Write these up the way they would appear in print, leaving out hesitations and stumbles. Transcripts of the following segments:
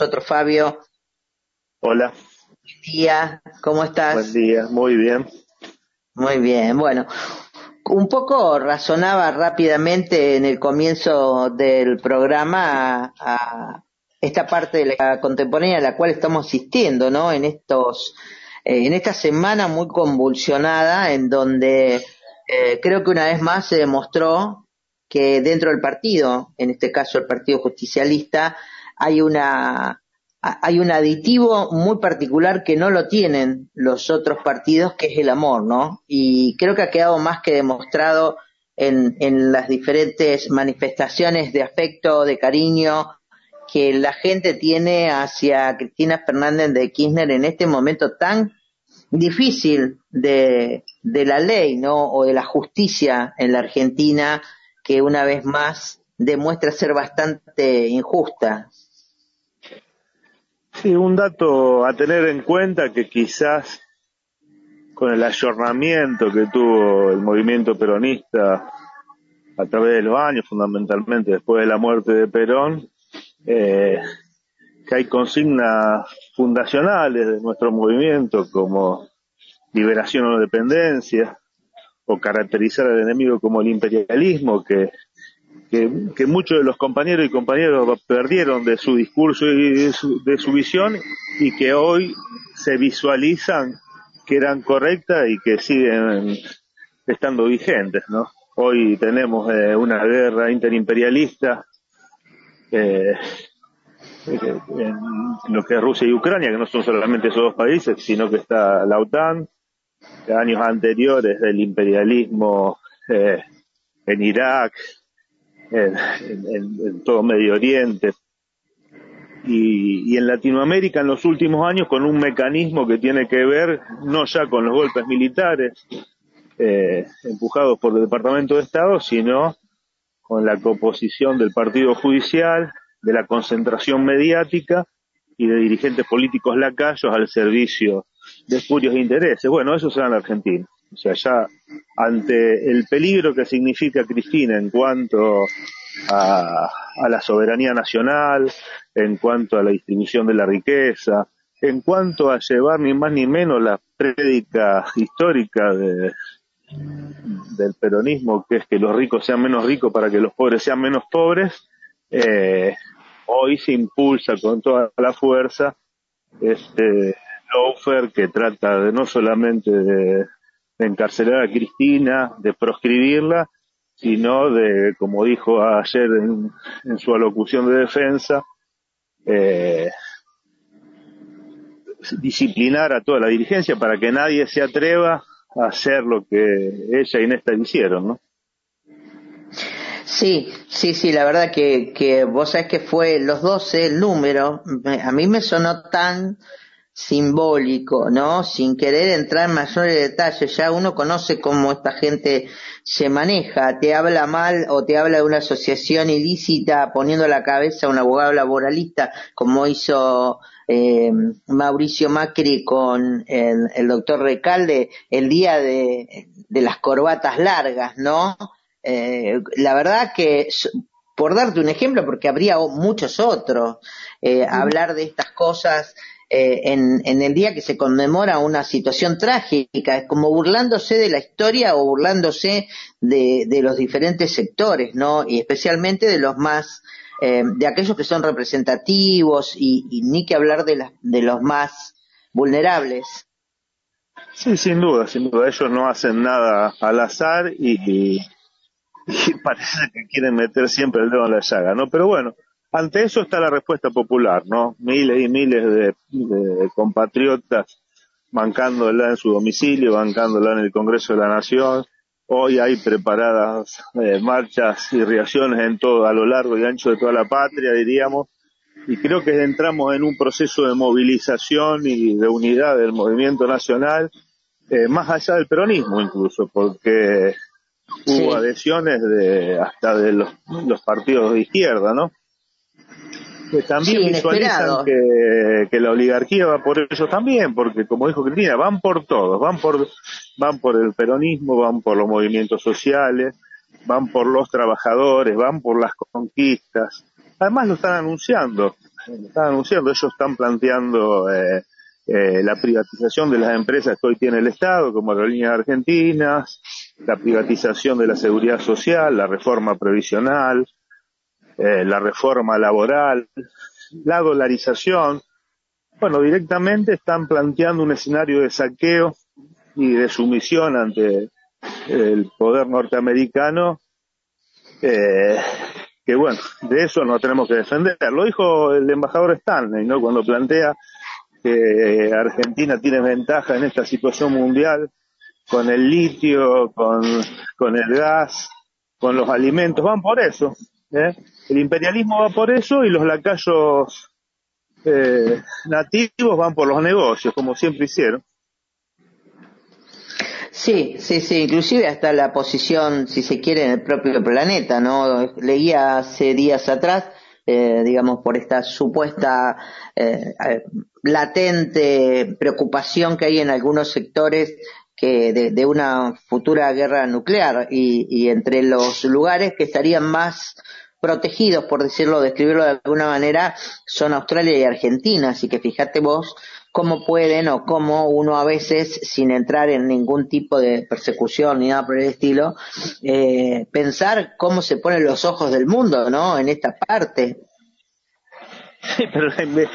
nosotros, Fabio. Hola, Buen día, ¿cómo buen estás? día, muy bien. Muy bien, bueno, un poco razonaba rápidamente en el comienzo del programa a esta parte de la contemporánea a la cual estamos asistiendo, ¿no? En esta semana muy convulsionada, en donde creo que una vez más se demostró que dentro del partido, en este caso el Partido Justicialista, hay hay un aditivo muy particular que no lo tienen los otros partidos, que es el amor, ¿no? Y creo que ha quedado más que demostrado en las diferentes manifestaciones de afecto, de cariño que la gente tiene hacia Cristina Fernández de Kirchner en este momento tan difícil de la ley, ¿no? O de la justicia en la Argentina, que una vez más demuestra ser bastante injusta. Sí, un dato a tener en cuenta que quizás con el ayornamiento que tuvo el movimiento peronista a través de los años, fundamentalmente después de la muerte de Perón, eh, que hay consignas fundacionales de nuestro movimiento como liberación o dependencia, o caracterizar al enemigo como el imperialismo, que muchos de los compañeros y compañeras perdieron de su discurso y de su visión, y que hoy se visualizan que eran correctas y que siguen estando vigentes, ¿no? Hoy tenemos una guerra interimperialista eh, en lo que es Rusia y Ucrania, que no son solamente esos dos países, sino que está la OTAN, de años anteriores del imperialismo en Irak, en todo Medio Oriente, y en Latinoamérica en los últimos años con un mecanismo que tiene que ver no ya con los golpes militares empujados por el Departamento de Estado, sino con la composición del Partido Judicial, de la concentración mediática y de dirigentes políticos lacayos al servicio de espurios intereses. Bueno, eso se da en la Argentina. O sea, ya ante el peligro que significa Cristina en cuanto a la soberanía nacional, en cuanto a la distribución de la riqueza, en cuanto a llevar ni más ni menos la prédica histórica del peronismo, que es que los ricos sean menos ricos para que los pobres sean menos pobres, eh, hoy se impulsa con toda la fuerza este lawfare que trata de no solamente de encarcelar a Cristina, de proscribirla, sino de, como dijo ayer en su alocución de defensa, eh, disciplinar a toda la dirigencia para que nadie se atreva a hacer lo que ella y Néstor hicieron, ¿no? Sí, la verdad que vos sabés que fue los 12 el número, a mí me sonó tan simbólico, ¿no? Sin querer entrar en mayores detalles, ya uno conoce cómo esta gente se maneja, te habla mal o te habla de una asociación ilícita poniendo la cabeza a un abogado laboralista, como hizo Mauricio Macri con el doctor Recalde el día de las corbatas largas, ¿no? La verdad que, por darte un ejemplo, porque habría muchos otros, hablar de estas cosas en el día que se conmemora una situación trágica, es como burlándose de la historia o burlándose de los diferentes sectores, ¿no? Y especialmente de los más, de aquellos que son representativos y ni que hablar de los más vulnerables. Sí, sin duda, sin duda. Ellos no hacen nada al azar y parece que quieren meter siempre el dedo en la llaga, ¿no? Pero bueno, ante eso está la respuesta popular, ¿no? Miles y miles de compatriotas bancándola en su domicilio, bancándola en el Congreso de la Nación. Hoy hay preparadas marchas y reacciones en todo, a lo largo y ancho de toda la patria, diríamos, y creo que entramos en un proceso de movilización y de unidad del movimiento nacional, más allá del peronismo incluso, porque hubo Sí, adhesiones hasta de los partidos de izquierda, ¿no? Que también sí, visualizan inesperado. que la oligarquía va por ellos también, porque como dijo Cristina, van por todos, van por el peronismo, van por los movimientos sociales, van por los trabajadores, van por las conquistas. Además lo están anunciando. estaba anunciando, ellos están planteando la privatización de las empresas que hoy tiene el Estado, como Aerolíneas Argentinas, la privatización de la seguridad social, la reforma previsional, la reforma laboral, la dolarización. Bueno, directamente están planteando un escenario de saqueo y de sumisión ante el poder norteamericano, que bueno, de eso nos tenemos que defender. Lo dijo el embajador Stanley, ¿no? Cuando plantea que Argentina tiene ventaja en esta situación mundial con el litio, con el gas, con los alimentos, van por eso, ¿eh? El imperialismo va por eso y los lacayos nativos van por los negocios, como siempre hicieron. Sí, sí, sí, inclusive hasta la posición, si se quiere, en el propio planeta, ¿no? Leía hace días atrás, digamos, por esta supuesta latente preocupación que hay en algunos sectores que de una futura guerra nuclear y entre los lugares que estarían más protegidos, por decirlo, describirlo de alguna manera, son Australia y Argentina, así que fíjate vos cómo pueden o cómo uno a veces, sin entrar en ningún tipo de persecución ni nada por el estilo, pensar cómo se ponen los ojos del mundo, ¿no? En esta parte. Sí, pero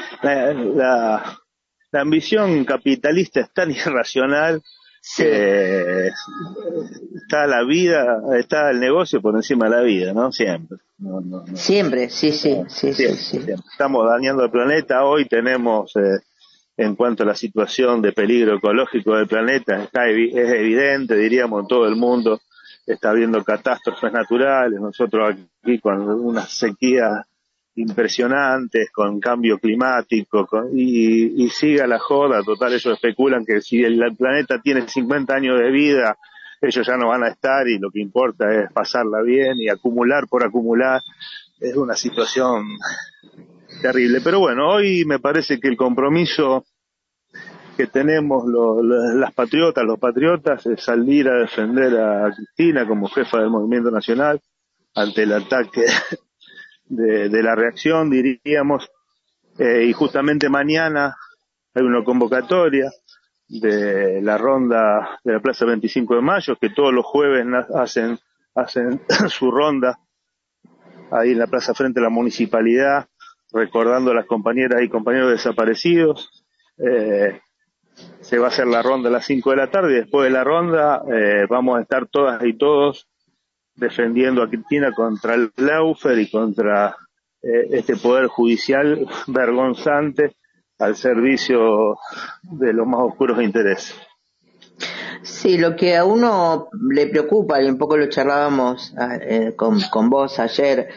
la ambición capitalista es tan irracional Sí. que está la vida, está el negocio por encima de la vida, ¿no? Siempre. No. Siempre, sí. Siempre. Estamos dañando el planeta. Hoy tenemos, en cuanto a la situación de peligro ecológico del planeta, es evidente, diríamos, en todo el mundo está habiendo catástrofes naturales. Nosotros aquí con unas sequías impresionantes, con cambio climático, y siga la joda. Total, ellos especulan que si el planeta tiene 50 años de vida, ellos ya no van a estar y lo que importa es pasarla bien y acumular por acumular. Es una situación terrible. Pero bueno, hoy me parece que el compromiso que tenemos los patriotas, es salir a defender a Cristina como jefa del movimiento nacional ante el ataque de la reacción, diríamos, y justamente mañana hay una convocatoria de la ronda de la Plaza 25 de Mayo, que todos los jueves hacen su ronda ahí en la plaza frente a la municipalidad, recordando a las compañeras y compañeros desaparecidos. Se va a hacer la ronda a las 5 de la tarde y después de la ronda vamos a estar todas y todos defendiendo a Cristina contra el lawfare y contra este poder judicial vergonzante al servicio de los más oscuros intereses. Sí, lo que a uno le preocupa, y un poco lo charlábamos con vos ayer,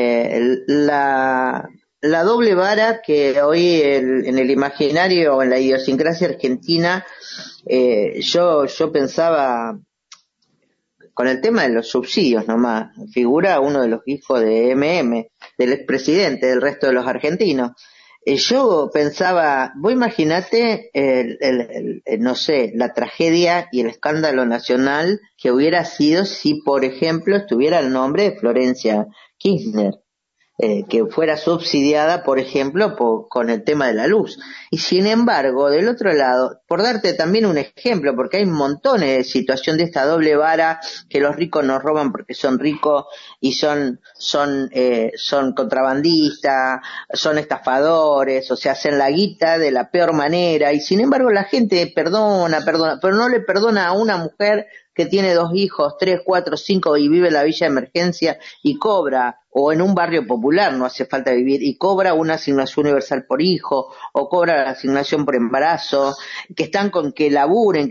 la doble vara que hoy en el imaginario o en la idiosincrasia argentina, yo pensaba con el tema de los subsidios nomás, figura uno de los hijos de MM, del expresidente, del resto de los argentinos. Yo pensaba, vos imaginate, no sé, la tragedia y el escándalo nacional que hubiera sido si, por ejemplo, estuviera el nombre de Florencia Kirchner. Que fuera subsidiada, por ejemplo, con el tema de la luz. Y sin embargo, del otro lado, por darte también un ejemplo, porque hay montones de situación de esta doble vara, que los ricos nos roban porque son ricos y son contrabandistas, son estafadores, o sea, hacen la guita de la peor manera, y sin embargo la gente perdona, pero no le perdona a una mujer que tiene 2 hijos, 3, 4, 5 y vive en la villa de emergencia y cobra, o en un barrio popular, no hace falta vivir, y cobra una asignación universal por hijo, o cobra la asignación por embarazo, que están con que laburen,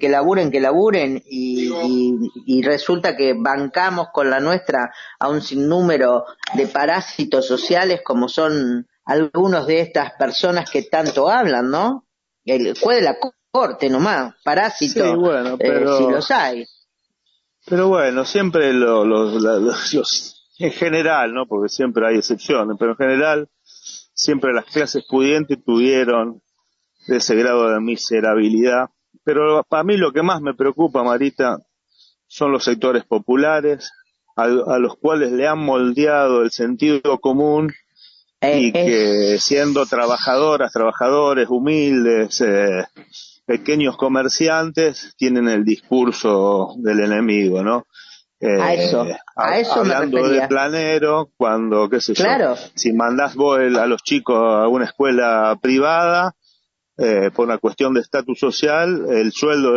y resulta que bancamos con la nuestra a un sinnúmero de parásitos sociales como son algunos de estas personas que tanto hablan, ¿no? El juez de la corte nomás, parásitos, sí, bueno, si los hay. Pero bueno, siempre los en general, ¿no? Porque siempre hay excepciones, pero en general siempre las clases pudientes tuvieron ese grado de miserabilidad. Pero para mí lo que más me preocupa, Marita, son los sectores populares, a los cuales le han moldeado el sentido común y que siendo trabajadores humildes, pequeños comerciantes, tienen el discurso del enemigo, ¿no? A eso me Hablando refería. de planero, cuando, qué sé Claro. yo, si mandás vos a los chicos a una escuela privada, por una cuestión de estatus social, el sueldo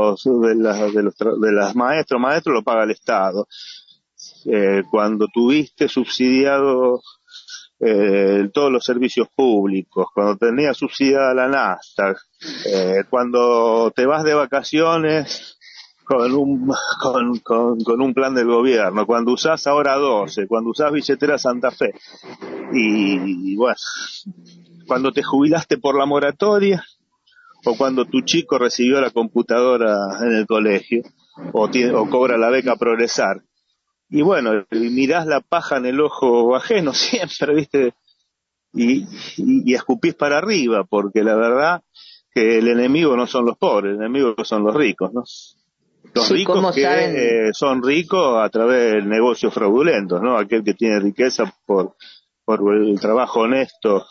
de las maestros lo paga el Estado. Cuando tuviste subsidiado todos los servicios públicos, cuando tenías subsidiada la nafta, cuando te vas de vacaciones con un plan del gobierno, cuando usás ahora 12, cuando usás billetera Santa Fe, y bueno, cuando te jubilaste por la moratoria, o cuando tu chico recibió la computadora en el colegio, o cobra la beca Progresar. Y bueno, mirás la paja en el ojo ajeno siempre, ¿viste? Y escupís para arriba, porque la verdad que el enemigo no son los pobres, el enemigo son los ricos, ¿no? Los Sí, ricos que saben. son ricos a través de negocios fraudulentos, ¿no? Aquel que tiene riqueza por el trabajo honesto,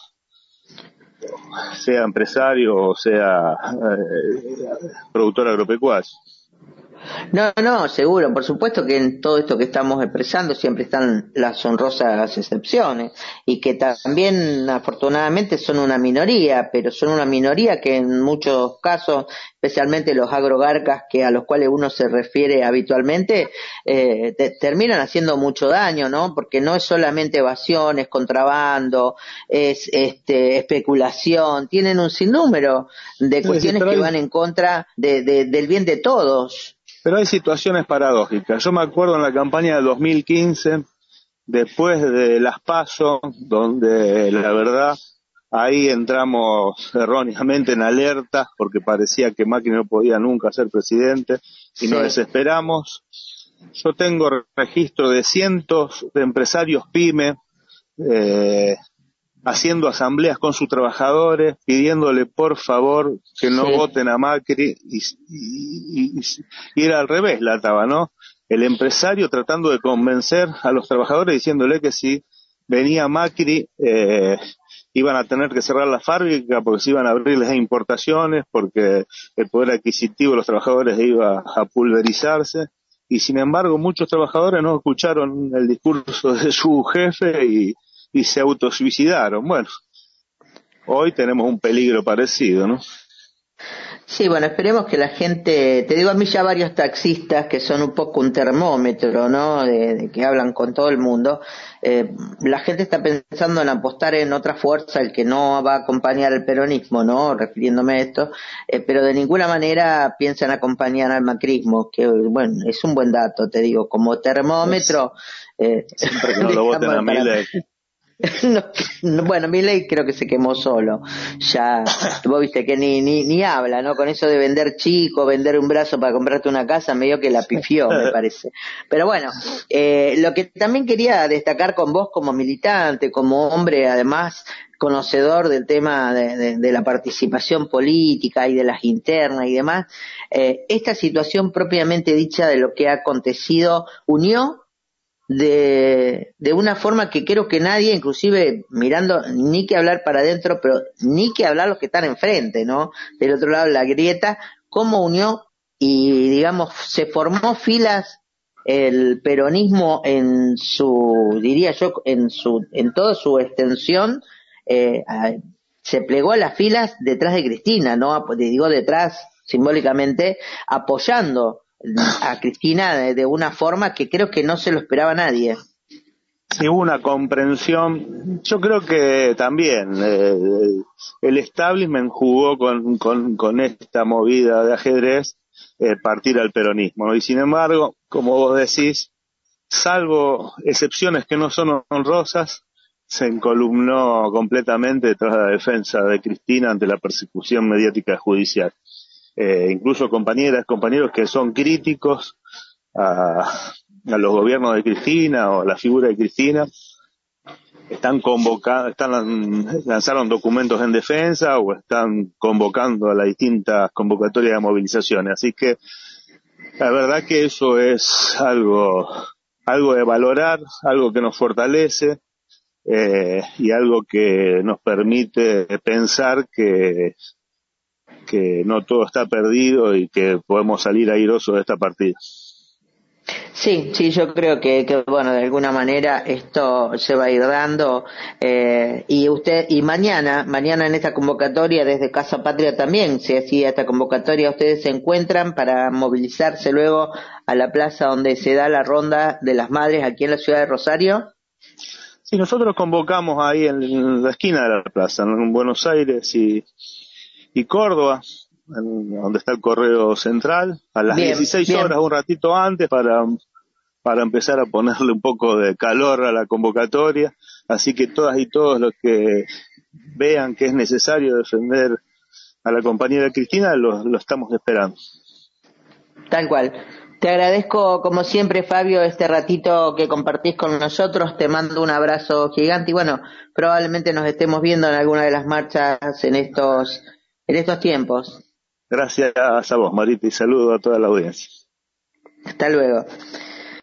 sea empresario o sea productor agropecuario. No, seguro, por supuesto que en todo esto que estamos expresando siempre están las honrosas excepciones y que también afortunadamente son una minoría, pero son una minoría que en muchos casos, especialmente los agrogarcas a los cuales uno se refiere habitualmente, terminan haciendo mucho daño, ¿no? Porque no es solamente evasión, es contrabando, es especulación, tienen un sinnúmero de cuestiones que van en contra del bien de todos. Pero hay situaciones paradójicas. Yo me acuerdo en la campaña de 2015, después de las PASO, donde la verdad ahí entramos erróneamente en alerta, porque parecía que Macri no podía nunca ser presidente, y nos desesperamos. Yo tengo registro de cientos de empresarios pyme, haciendo asambleas con sus trabajadores, pidiéndole por favor que no voten a Macri, y era al revés la taba, ¿no? El empresario tratando de convencer a los trabajadores diciéndole que si venía Macri iban a tener que cerrar la fábrica porque se iban a abrir las importaciones, porque el poder adquisitivo de los trabajadores iba a pulverizarse, y sin embargo muchos trabajadores no escucharon el discurso de su jefe y se autosuicidaron. Bueno, hoy tenemos un peligro parecido, ¿no? Sí, bueno, esperemos que la gente, te digo, a mí ya varios taxistas que son un poco un termómetro, ¿no? De que hablan con todo el mundo, la gente está pensando en apostar en otra fuerza, el que no va a acompañar al peronismo, ¿no? Refiriéndome a esto, pero de ninguna manera piensan acompañar al macrismo, que bueno, es un buen dato, te digo, como termómetro. Siempre que no lo voten a Milei. Bueno, Milei creo que se quemó solo. Ya, vos viste que ni habla, ¿no? Con eso de vender chico, vender un brazo para comprarte una casa, medio que la pifió, me parece. Pero bueno, lo que también quería destacar con vos como militante, como hombre, además, conocedor del tema de la participación política y de las internas y demás, esta situación propiamente dicha de lo que ha acontecido unió de una forma que creo que nadie, inclusive mirando, ni que hablar para adentro, pero ni que hablar los que están enfrente, ¿no? Del otro lado la grieta, cómo unió y, digamos, se formó filas el peronismo en su, diría yo, en toda su extensión, se plegó a las filas detrás de Cristina, ¿no? Digo detrás simbólicamente, apoyando a Cristina de una forma que creo que no se lo esperaba nadie. Sí, hubo una comprensión. Yo creo que también el establishment jugó con esta movida de ajedrez, partir al peronismo, ¿no? Y sin embargo, como vos decís, salvo excepciones que no son honrosas, se encolumnó completamente tras la defensa de Cristina ante la persecución mediática judicial. Incluso compañeros que son críticos a los gobiernos de Cristina o a la figura de Cristina, lanzaron documentos en defensa o están convocando a las distintas convocatorias de movilizaciones. Así que la verdad que eso es algo de valorar, algo que nos fortalece. y algo que nos permite pensar que no todo está perdido y que podemos salir airosos de esta partida. Sí, sí, yo creo que bueno, de alguna manera esto se va a ir dando, y mañana en esta convocatoria desde Casa Patria también se hacía esta convocatoria, ustedes se encuentran para movilizarse luego a la plaza donde se da la ronda de las madres aquí en la ciudad de Rosario. Sí, nosotros convocamos ahí en la esquina de la plaza, en Buenos Aires y Córdoba, donde está el correo central, a las Bien, 16 bien. horas, un ratito antes, para empezar a ponerle un poco de calor a la convocatoria. Así que todas y todos los que vean que es necesario defender a la compañera Cristina, lo estamos esperando. Tal cual. Te agradezco como siempre, Fabio, este ratito que compartís con nosotros. Te mando un abrazo gigante y bueno, probablemente nos estemos viendo en alguna de las marchas en estos tiempos. Gracias a vos, Marita, y saludo a toda la audiencia. Hasta luego.